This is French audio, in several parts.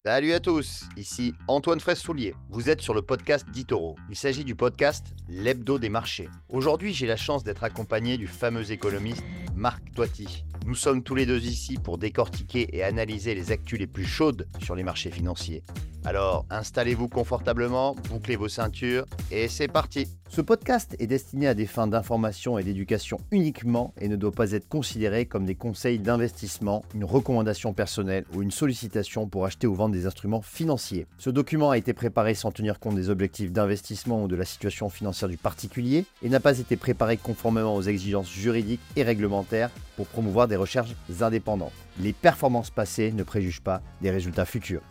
Salut à tous, ici Antoine Fraisse-Soulier. Vous êtes sur le podcast d'Itoro. Il s'agit du podcast L'Hebdo des marchés. Aujourd'hui, j'ai la chance d'être accompagné du fameux économiste Marc Toiti. Nous sommes tous les deux ici pour décortiquer et analyser les actus les plus chaudes sur les marchés financiers. Alors, installez-vous confortablement, bouclez vos ceintures et c'est parti. Ce podcast est destiné à des fins d'information et d'éducation uniquement et ne doit pas être considéré comme des conseils d'investissement, une recommandation personnelle ou une sollicitation pour acheter ou vendre des instruments financiers. Ce document a été préparé sans tenir compte des objectifs d'investissement ou de la situation financière du particulier et n'a pas été préparé conformément aux exigences juridiques et réglementaires pour promouvoir des recherches indépendantes. Les performances passées ne préjugent pas des résultats futurs.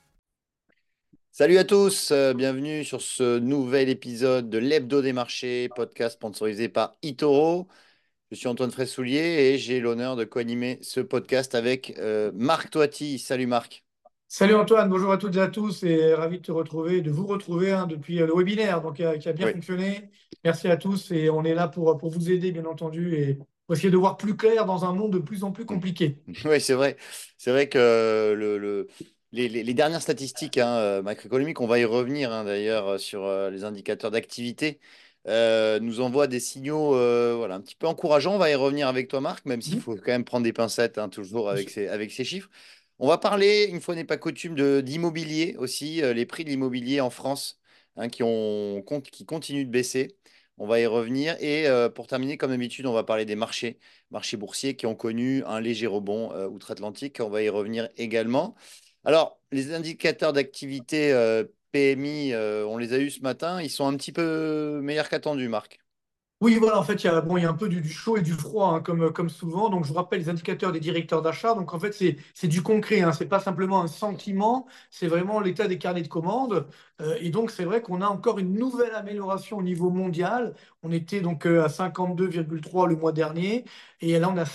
Salut à tous, bienvenue sur ce nouvel épisode de l'Hebdo des marchés, podcast sponsorisé par eToro. Je suis Antoine Fraisse-Soulier et j'ai l'honneur de co-animer ce podcast avec Marc Toiti. Salut Marc. Salut Antoine, bonjour à toutes et à tous et ravi de te retrouver, de vous retrouver depuis le webinaire qui a bien Oui, fonctionné. Merci à tous et on est là pour vous aider bien entendu et pour essayer de voir plus clair dans un monde de plus en plus compliqué. oui, c'est vrai. C'est vrai que les dernières statistiques macroéconomiques, on va y revenir d'ailleurs sur les indicateurs d'activité, nous envoient des signaux voilà, un petit peu encourageants. On va y revenir avec toi, Marc, même s'il Mhm. faut quand même prendre des pincettes toujours Bien avec sûr. avec ces chiffres. On va parler, une fois n'est pas coutume, d'immobilier aussi, les prix de l'immobilier en France qui continuent de baisser. On va y revenir. Et pour terminer, comme d'habitude, on va parler des marchés boursiers qui ont connu un léger rebond outre-Atlantique. On va y revenir également. Alors, les indicateurs d'activité PMI, on les a eus ce matin. Ils sont un petit peu meilleurs qu'attendus, Marc. Oui, voilà, en fait, il y a un peu du chaud et du froid, hein, comme souvent. Donc, je vous rappelle les indicateurs des directeurs d'achat. Donc, en fait, c'est du concret, hein. C'est pas simplement un sentiment, c'est vraiment l'état des carnets de commandes. Et donc, c'est vrai qu'on a encore une nouvelle amélioration au niveau mondial. On était donc à 52,3 le mois dernier. Et là, on est à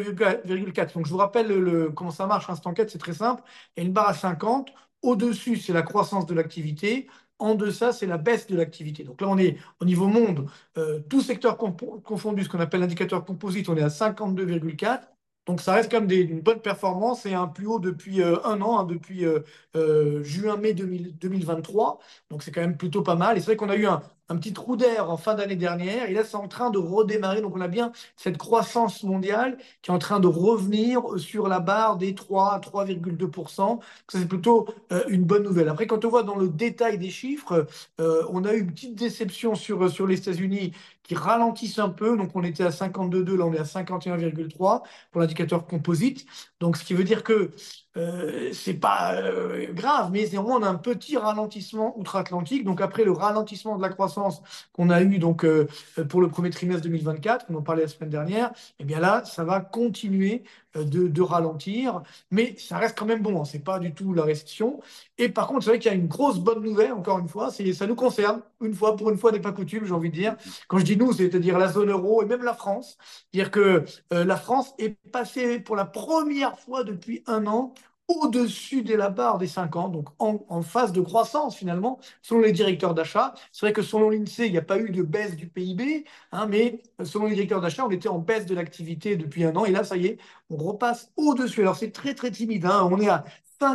52,4. Donc, je vous rappelle comment ça marche, hein, cette enquête, c'est très simple. Il y a une barre à 50. Au-dessus, c'est la croissance de l'activité. En deçà, c'est la baisse de l'activité. Donc là, on est au niveau monde. Tout secteur confondu, ce qu'on appelle l'indicateur composite, on est à 52,4. Donc ça reste quand même une bonne performance et un plus haut depuis un an, hein, depuis juin-mai 2023. Donc c'est quand même plutôt pas mal. Et c'est vrai qu'on a eu un petit trou d'air en fin d'année dernière. Et là, c'est en train de redémarrer. Donc on a bien cette croissance mondiale qui est en train de revenir sur la barre des 3 à 3,2%. Ça, c'est plutôt une bonne nouvelle. Après, quand on voit dans le détail des chiffres, on a eu une petite déception sur les États-Unis qui ralentissent un peu. Donc, on était à 52,2, là, on est à 51,3 pour l'indicateur composite. Donc, ce qui veut dire que c'est pas grave, mais néanmoins, on a un petit ralentissement outre-Atlantique. Donc, après le ralentissement de la croissance qu'on a eu pour le premier trimestre 2024, on en parlait la semaine dernière, eh bien là, ça va continuer de ralentir, mais ça reste quand même bon, hein. C'est pas du tout la récession. Et par contre, c'est vrai qu'il y a une grosse bonne nouvelle, encore une fois, ça nous concerne, pour une fois n'est pas coutume, j'ai envie de dire. Quand je dis nous, c'est-à-dire la zone euro et même la France. C'est-à-dire que la France est passée pour la première fois depuis un an au-dessus de la barre des 50, donc en phase de croissance finalement, selon les directeurs d'achat. C'est vrai que selon l'INSEE, il n'y a pas eu de baisse du PIB, hein, mais selon les directeurs d'achat, on était en baisse de l'activité depuis un an, et là, ça y est, on repasse au-dessus. Alors c'est très très timide, hein. On est à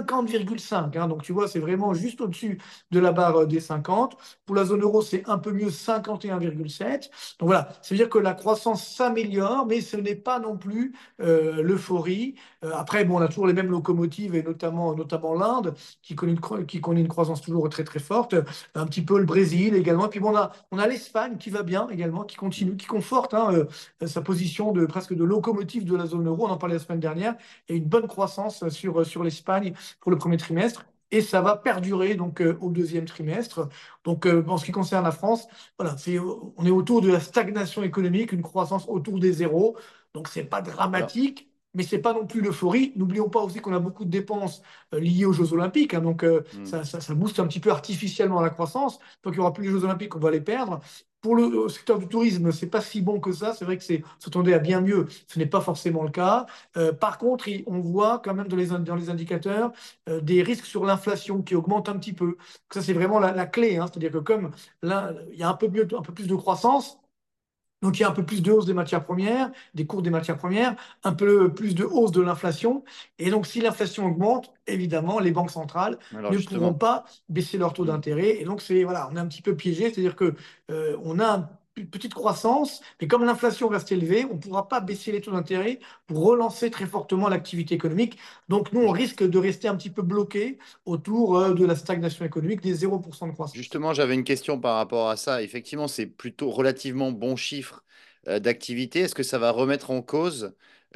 50,5, hein. Donc tu vois, c'est vraiment juste au-dessus de la barre des 50. Pour la zone euro, c'est un peu mieux, 51,7. Donc voilà, ça veut dire que la croissance s'améliore, mais ce n'est pas non plus l'euphorie. Après, bon, on a toujours les mêmes locomotives, et notamment l'Inde, qui connaît une croissance toujours très très forte. Un petit peu le Brésil également. Et puis bon, on a l'Espagne qui va bien également, qui continue, qui conforte, hein, sa position de presque de locomotive de la zone euro. On en parlait la semaine dernière. Et une bonne croissance sur l'Espagne pour le premier trimestre. Et ça va perdurer donc au deuxième trimestre. Donc, en ce qui concerne la France, voilà, on est autour de la stagnation économique, une croissance autour des zéros. Donc, c'est pas Alors, dramatique, mais c'est pas non plus l'euphorie. N'oublions pas aussi qu'on a beaucoup de dépenses liées aux Jeux Olympiques, hein. Donc, hmm. ça booste un petit peu artificiellement la croissance. Tant qu'il n'y aura plus les Jeux Olympiques, on va les perdre. Pour le secteur du tourisme, c'est pas si bon que ça. C'est vrai que s'attendait à bien mieux. Ce n'est pas forcément le cas. Par contre, on voit quand même dans les indicateurs des risques sur l'inflation qui augmentent un petit peu. Ça, c'est vraiment la clé, hein. C'est-à-dire que comme là, il y a un peu plus de croissance, Donc, il y a un peu plus de hausse des matières premières, des cours des matières premières, un peu plus de hausse de l'inflation. Et donc, si l'inflation augmente, évidemment, les banques centrales Alors ne pourront justement, pas baisser leur taux hmm, d'intérêt. Et donc, voilà, on est un petit peu piégé, c'est-à-dire que on a une petite croissance, mais comme l'inflation reste élevée, on ne pourra pas baisser les taux d'intérêt pour relancer très fortement l'activité économique. Donc, nous, on ju- risque de rester un petit peu bloqué autour de la stagnation économique des 0% de croissance. justement, j'avais une question par rapport à ça. Effectivement, c'est plutôt relativement bon chiffre d'activité. Est-ce que ça va remettre en cause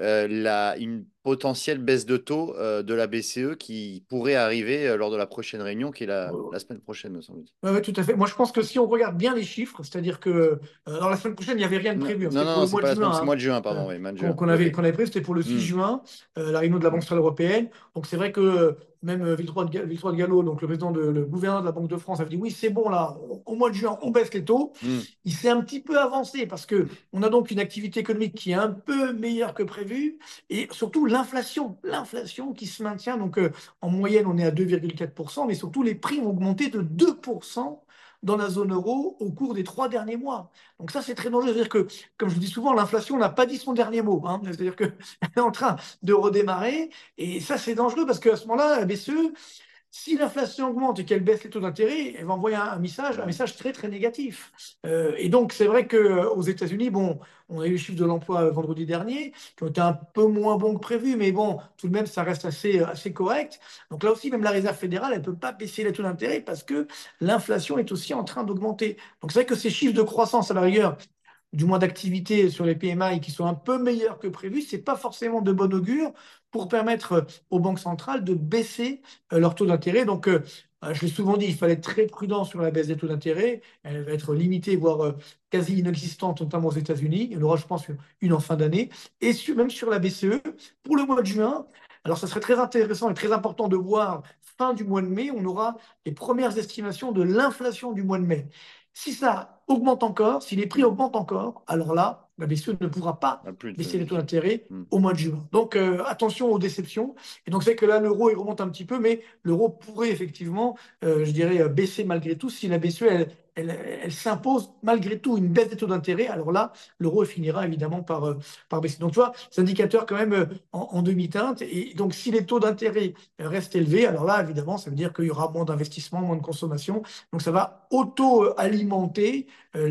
une potentielle baisse de taux de la BCE qui pourrait arriver lors de la prochaine réunion, qui est la semaine prochaine, me semble-t-il? Oui, tout à fait. Moi, je pense que si on regarde bien les chiffres, c'est-à-dire que dans la semaine prochaine, il n'y avait rien de Non, prévu, hein. non, C'était non, pour non, le c'est mois de pas la semaine, c'est le juin, mois de juin, hein, pardon, oui, mois de juin. qu'on Oui, avait, oui. qu'on avait prévu. C'était pour le 6 Hmm, juin, la réunion de la Banque hmm, centrale européenne. Donc, c'est vrai que même Victoire de Gallo, donc le gouverneur de la Banque de France, avait dit oui, c'est bon, là, au mois de juin, on baisse les taux. hmm. Il s'est un petit peu avancé parce que on a donc une activité économique qui est un peu meilleure que prévu et surtout l'inflation qui se maintient. Donc, en moyenne, on est à 2,4%, mais surtout, les prix ont augmenté de 2% dans la zone euro au cours des 3 derniers mois. Donc ça, c'est très dangereux. C'est-à-dire que, comme je vous dis souvent, l'inflation n'a pas dit son dernier mot, hein. C'est-à-dire qu'elle est en train de redémarrer. Et ça, c'est dangereux parce qu'à ce moment-là, la BCE, si l'inflation augmente et qu'elle baisse les taux d'intérêt, elle va envoyer un Ouais. message très très négatif. Et donc c'est vrai qu'aux États-Unis, bon, on a eu les chiffres de l'emploi vendredi dernier, qui ont été un peu moins bons que prévu, mais bon, tout de même, ça reste assez correct. Donc là aussi, même la Réserve fédérale, elle ne peut pas baisser les taux d'intérêt parce que l'inflation est aussi en train d'augmenter. Donc c'est vrai que ces chiffres de croissance, à la rigueur, du moins d'activité sur les PMI qui sont un peu meilleurs que prévu, ce n'est pas forcément de bon augure pour permettre aux banques centrales de baisser leur taux d'intérêt. Donc, je l'ai souvent dit, il fallait être très prudent sur la baisse des taux d'intérêt. Elle va être limitée, voire quasi inexistante, notamment aux États-Unis. Il y en aura, je pense, une en fin d'année. Et même sur la BCE, pour le mois de juin, alors ça serait très intéressant et très important de voir, fin du mois de mai, on aura les premières estimations de l'inflation du mois de mai. Si ça augmente encore, si les prix Hmm. augmentent encore, alors là, la BCE ne pourra pas Ah, plus baisser les taux de... d'intérêt Hmm. au mois de juin. Donc attention aux déceptions. Et donc c'est que là, l'euro, il remonte un petit peu, mais l'euro pourrait effectivement, je dirais, baisser malgré tout si la BCE, elle s'impose malgré tout une baisse des taux d'intérêt. Alors là, l'euro finira évidemment par baisser. Donc tu vois, c'est un indicateur quand même en demi-teinte. Et donc si les taux d'intérêt restent élevés, alors là, évidemment, ça veut dire qu'il y aura moins d'investissement, moins de consommation. Donc ça va auto-alimenter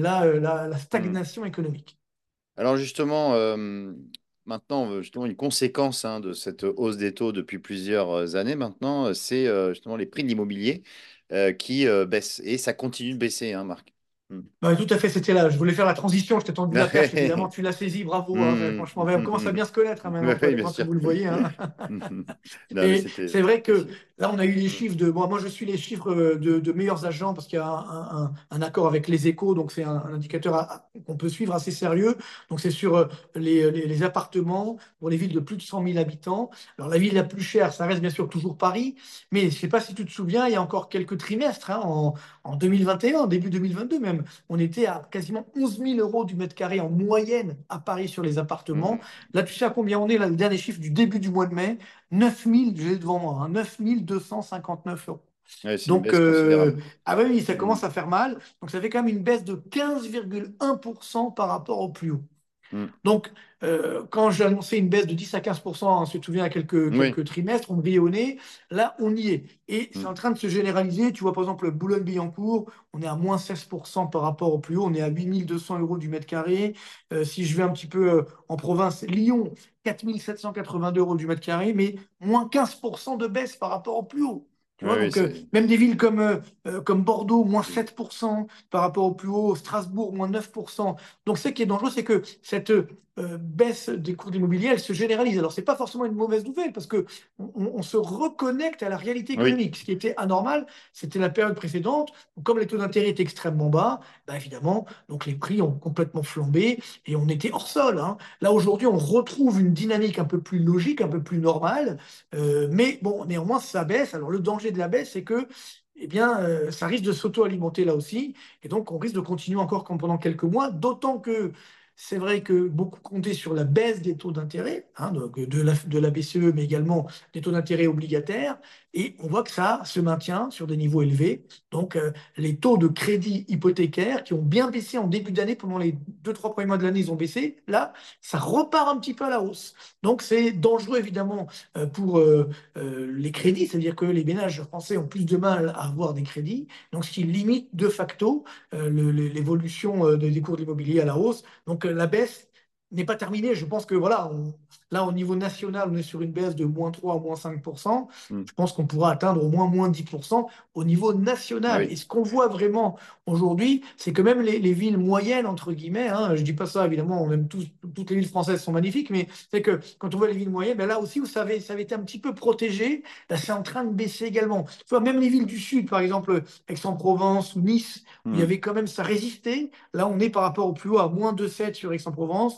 la Hmm. stagnation économique. Alors justement, maintenant, justement, une conséquence de cette hausse des taux depuis plusieurs années maintenant, c'est justement les prix de l'immobilier qui baissent. Et ça continue de baisser, hein, Marc. Hmm. Ouais, tout à fait, c'était là. Je voulais faire la transition, je t'ai tendu la perche, évidemment, tu l'as saisi, bravo, hein. Hmm. Franchement, ouais, on commence à bien se connaître, hein, maintenant, toi Oui, et bien moi, comme sûr. vous le voyez, hein. Non, mais Et c'était c'est vrai que précis. là, on a eu les Hmm. chiffres de. Bon, moi, je suis les chiffres de meilleurs agents parce qu'il y a un accord avec les échos, donc c'est un indicateur qu'on peut suivre assez sérieux. Donc, c'est sur les appartements pour les villes de plus de 100 000 habitants. Alors, la ville la plus chère, ça reste bien sûr toujours Paris, mais je ne sais pas si tu te souviens, il y a encore quelques trimestres, hein, en 2021, début 2022 même, on était à quasiment 11 000 euros du mètre carré en moyenne à Paris sur les appartements. Hmm. Là, tu sais à combien on est, là, le dernier chiffre du début du mois de mai? 9 000, j'ai devant moi, hein, 9 259 euros. Ouais, c'est une Donc, baisse considérable. ah bah oui, ça Hmm. commence à faire mal. Donc, ça fait quand même une baisse de 15,1% par rapport au plus haut. Hmm. Donc, quand j'ai annoncé une baisse de 10 à 15%, hein, si tu te souviens, il y a Oui. quelques trimestres, on me riait au nez. Là, on y est. Et c'est Hmm. en train de se généraliser. Tu vois, par exemple, Boulogne-Billancourt, on est à moins 16% par rapport au plus haut. On est à 8 200 euros du mètre carré. Si je vais un petit peu en province, Lyon, 4 782 euros du mètre carré, mais moins 15% de baisse par rapport au plus haut. Tu Oui, vois, oui, donc c'est. même des villes comme Bordeaux, moins Hmm. 7% par rapport au plus haut, Strasbourg, moins 9%. Donc, ce qui est dangereux, c'est que cette baisse des cours d'immobilier, elle se généralise. Alors, ce n'est pas forcément une mauvaise nouvelle parce que on se reconnecte à la réalité Oui. économique. Ce qui était anormal, c'était la période précédente. Comme les taux d'intérêt étaient extrêmement bas, ben évidemment, donc les prix ont complètement flambé et on était hors sol, hein. Là, aujourd'hui, on retrouve une dynamique un peu plus logique, un peu plus normale. Mais bon, néanmoins, ça baisse. Alors, le danger de la baisse, c'est que eh bien, ça risque de s'auto-alimenter là aussi. Et donc, on risque de continuer encore comme pendant quelques mois, d'autant que c'est vrai que beaucoup comptaient sur la baisse des taux d'intérêt, hein, donc de la BCE, mais également des taux d'intérêt obligataires. Et on voit que ça se maintient sur des niveaux élevés. Donc, les taux de crédit hypothécaire qui ont bien baissé en début d'année, pendant les 2, 3 premiers mois de l'année, ils ont baissé. Là, ça repart un petit peu à la hausse. Donc, c'est dangereux, évidemment, pour les crédits. C'est-à-dire que les ménages français ont plus de mal à avoir des crédits. Donc, ce qui limite de facto l'évolution des cours de l'immobilier à la hausse. Donc, la baisse n'est pas terminée. Je pense que voilà, là, au niveau national, on est sur une baisse de -3 à -5%. Mm. Je pense qu'on pourra atteindre au moins -10% au niveau Ah national. oui. Et ce qu'on voit vraiment aujourd'hui, c'est que même les villes moyennes, entre guillemets, hein, je dis pas ça, évidemment, on aime tous, toutes les villes françaises sont magnifiques, mais c'est que quand on voit les villes moyennes, ben là aussi, où ça avait été un petit peu protégé, ben c'est en train de baisser également. Tu vois, même les villes du sud, par exemple, Aix-en-Provence ou Nice, où il y Mm. avait quand même, ça résistait. Là, on est par rapport au plus haut à -2,7 sur Aix-en-Provence,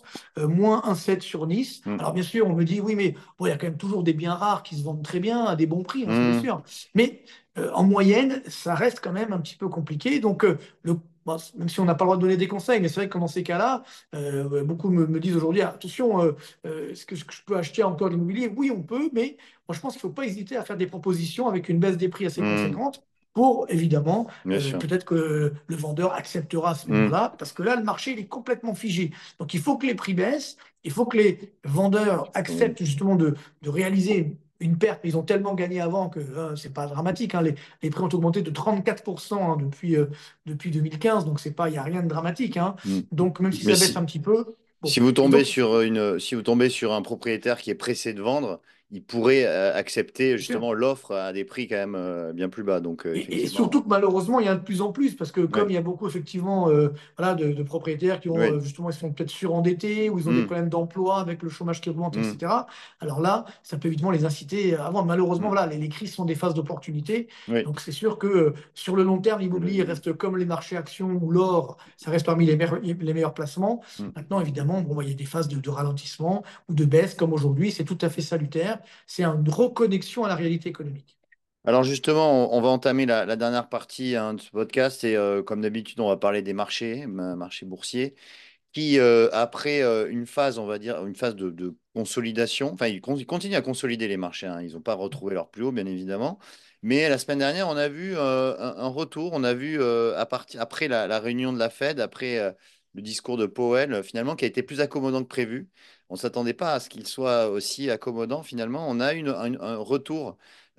-1,7 sur Nice. Mm. Alors, bien sûr, on me dit, oui, mais bon, il y a quand même toujours des biens rares qui se vendent très bien, à des bons prix, hein, ça c'est Mm. sûr. Mais en moyenne, ça reste quand même un petit peu compliqué. Donc, bon, même si on n'a pas le droit de donner des conseils, mais c'est vrai que dans ces cas-là, beaucoup me disent aujourd'hui, attention, est-ce que je peux acheter encore de l'immobilier? Oui, on peut, mais moi, je pense qu'il ne faut pas hésiter à faire des propositions avec une baisse des prix assez Mm. conséquente pour, évidemment, Bien sûr. peut-être que le vendeur acceptera à ce Mm. moment-là, parce que là, le marché, il est complètement figé. Donc, il faut que les prix baissent, il faut que les vendeurs Mm. acceptent justement de réaliser une perte. Ils ont tellement gagné avant que c'est pas dramatique, hein. Les prix ont augmenté de 34%, hein, depuis 2015, donc c'est pas, il n'y a rien de dramatique, hein. Mm. Donc, même si Mais ça baisse un si, petit peu, bon. Si vous Et tombez donc, sur si vous tombez sur un propriétaire qui est pressé de vendre, il pourrait accepter bien sûr. justement l'offre à des prix quand même bien plus bas. Donc Et effectivement, surtout que malheureusement, il y en a de plus en plus, parce que comme ouais, il y a beaucoup effectivement voilà, de propriétaires qui ont oui, justement, ils sont peut-être surendettés, ou ils ont des mm, problèmes d'emploi avec le chômage qui augmente, mm, etc. Alors là, ça peut évidemment les inciter à vendre. Malheureusement, mm, voilà, les crises sont des phases d'opportunité. oui. Donc c'est sûr que sur le long terme, l'immobilier Le- reste comme les marchés actions ou l'or, ça reste parmi les meilleurs placements. mm. Maintenant, évidemment, bon, il y a des phases de ralentissement ou de baisse comme aujourd'hui, c'est tout à fait salutaire. C'est une reconnexion à la réalité économique. Alors justement, on va entamer la dernière partie hein, de ce podcast et comme d'habitude, on va parler des marchés, marchés boursiers. Qui, après une phase, on va dire, une phase de consolidation, enfin, ils continuent à consolider les marchés, hein. Ils n'ont pas retrouvé leur plus haut, bien évidemment. Mais la semaine dernière, on a vu un retour. On a vu, après la réunion de la Fed, après le discours de Powell, finalement, qui a été plus accommodant que prévu. On ne s'attendait pas à ce qu'il soit aussi accommodant, finalement. On a eu un retour,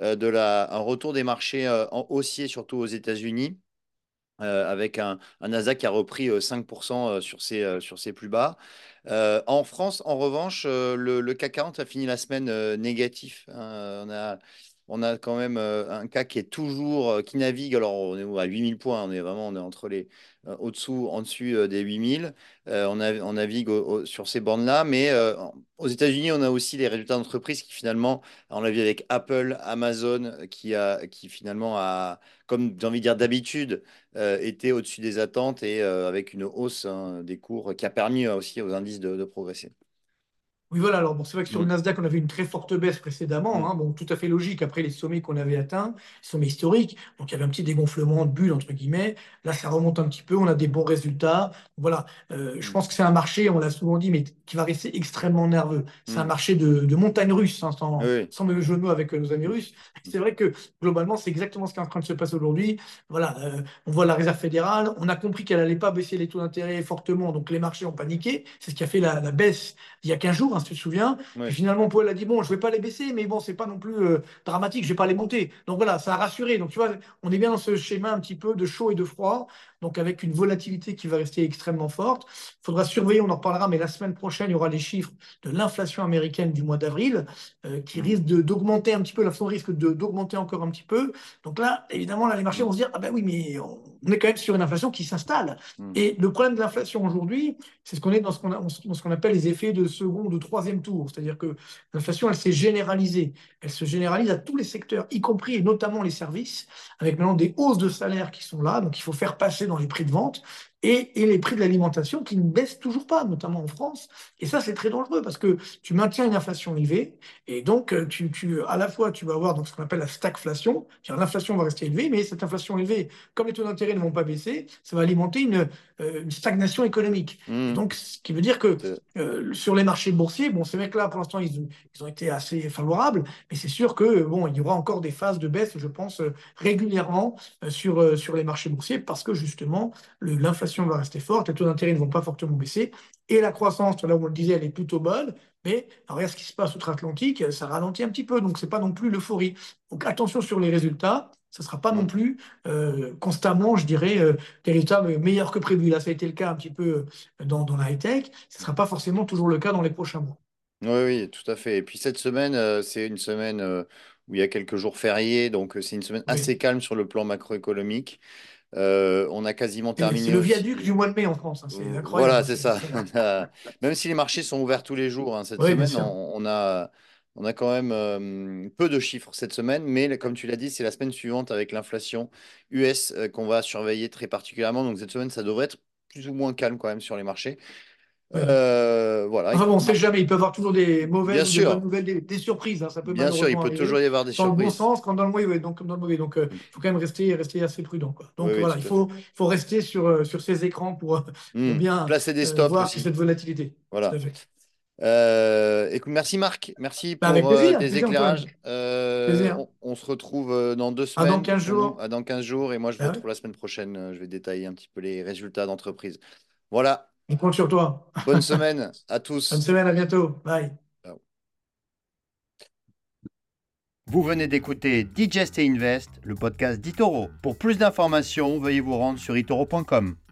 un retour des marchés en haussier, surtout aux États-Unis avec un Nasdaq qui a repris 5% sur ses plus bas. En France, en revanche, le CAC 40 a fini la semaine négatif, hein. On a quand même un CAC qui est toujours, qui navigue, alors on est à 8000 points, on est entre les, au-dessous, en dessus des 8000. On navigue sur ces bornes-là, mais aux États-Unis, on a aussi les résultats d'entreprise qui finalement, on l'a vu avec Apple, Amazon, qui finalement a, comme j'ai envie de dire d'habitude, était au-dessus des attentes et avec une hausse hein, des cours qui a permis aussi aux indices de progresser. Oui, voilà. Alors, bon, c'est vrai que sur le Mm, Nasdaq, on avait une très forte baisse précédemment, mm, hein. Bon, tout à fait logique après les sommets qu'on avait atteints, sommets historiques. Donc, il y avait un petit dégonflement de bulle, entre guillemets. Là, ça remonte un petit peu. On a des bons résultats. Voilà. Je mm, pense que c'est un marché, on l'a souvent dit, mais qui va rester extrêmement nerveux. C'est un mm. marché de montagne russe, hein, Oui, sans, oui. sans mauvais jeu de mots avec nos amis Mm, russes. C'est vrai que globalement, c'est exactement ce qui est en train de se passer aujourd'hui. Voilà. On voit la Réserve fédérale. On a compris qu'elle n'allait pas baisser les taux d'intérêt fortement. Donc, les marchés ont paniqué. C'est ce qui a fait la baisse il y a 15 jours, hein, si tu te souviens. Puis oui. finalement, Powell a dit, bon, je ne vais pas les baisser, mais bon, c'est pas non plus dramatique, je ne vais pas les monter. Donc voilà, ça a rassuré. Donc tu vois, on est bien dans ce schéma un petit peu de chaud et de froid, donc avec une volatilité qui va rester extrêmement forte. Il faudra surveiller, on en reparlera, mais la semaine prochaine, il y aura les chiffres de l'inflation américaine du mois d'avril, qui Mm, risque d'augmenter un petit peu, l'inflation risque d'augmenter encore un petit peu. Donc là, évidemment, là, les marchés mm, vont se dire, ah ben oui, mais on est quand même sur une inflation qui s'installe. mm. Et le problème de l'inflation aujourd'hui, c'est ce qu'on est dans ce qu'on appelle les effets de second ou de troisième tour. C'est-à-dire que l'inflation, elle s'est généralisée. Elle se généralise à tous les secteurs, y compris et notamment les services, avec maintenant des hausses de salaires qui sont là. Donc, il faut faire passer dans les prix de vente. et les prix de l'alimentation qui ne baissent toujours pas, notamment en France. Et ça, c'est très dangereux parce que tu maintiens une inflation élevée et donc à la fois, tu vas avoir donc, ce qu'on appelle la stagflation, c'est-à-dire l'inflation va rester élevée, mais cette inflation élevée, comme les taux d'intérêt ne vont pas baisser, ça va alimenter une stagnation économique. Et Mmh. donc, ce qui veut dire que C'est- sur les marchés boursiers, bon, c'est vrai que là, pour l'instant, ils ont été assez favorables, mais c'est sûr que bon, il y aura encore des phases de baisse, je pense, régulièrement sur les marchés boursiers parce que justement, l'inflation va rester forte, les taux d'intérêt ne vont pas fortement baisser et la croissance, là où on le disait, elle est plutôt bonne. Mais alors, regarde ce qui se passe outre-Atlantique, ça ralentit un petit peu, donc c'est pas non plus l'euphorie. Donc attention sur les résultats, ça ne sera pas non mmh. plus constamment, je dirais, des résultats meilleurs que prévu. Là, ça a été le cas un petit peu dans la high-tech, ce ne sera pas forcément toujours le cas dans les prochains mois. Oui, oui, tout à fait. Et puis cette semaine, c'est une semaine où il y a quelques jours fériés, donc c'est une semaine Oui. assez calme sur le plan macroéconomique. On a quasiment C'est terminé le viaduc du aussi. mois de mai en France, hein. C'est incroyable, Voilà, hein. c'est ça. Même si les marchés sont ouverts tous les jours, hein, cette Oui, bien semaine, sûr. on a quand même peu de chiffres cette semaine, mais comme tu l'as dit, c'est la semaine suivante avec l'inflation US qu'on va surveiller très particulièrement. Donc cette semaine, ça devrait être plus ou moins calme quand même sur les marchés. Oui. Voilà, Enfin bon, on écoute, ne sait Marc. jamais. Il peut y avoir toujours des Bien mauvaises ou des bonnes sûr, nouvelles, des surprises, hein. Ça peut bien sûr, il malheureusement peut toujours arriver y avoir des dans le bon surprises. sens, comme dans le mauvais, donc, comme dans le mauvais. Donc, il faut quand même rester assez prudent, quoi. Oui, Donc, oui, voilà, tout à fait. il faut rester sur ces écrans pour bien Placer des stops voir aussi. cette volatilité. Tout Voilà. à fait. Écoute, merci Marc, merci Bah, pour avec tes plaisir, Antoine. éclairages. Plaisir. On se retrouve dans deux À dans semaines, 15 pour nous, jours. dans 15 jours, et moi je vous Bah oui, retrouve la semaine prochaine. Je vais détailler un petit peu les résultats d'entreprise. Voilà, on compte sur toi. bonne semaine à Bonne tous. semaine, à bientôt. Bye. Ciao. Vous venez d'écouter Digest et Invest, le podcast d'Itoro. Pour plus d'informations, veuillez vous rendre sur itoro.com.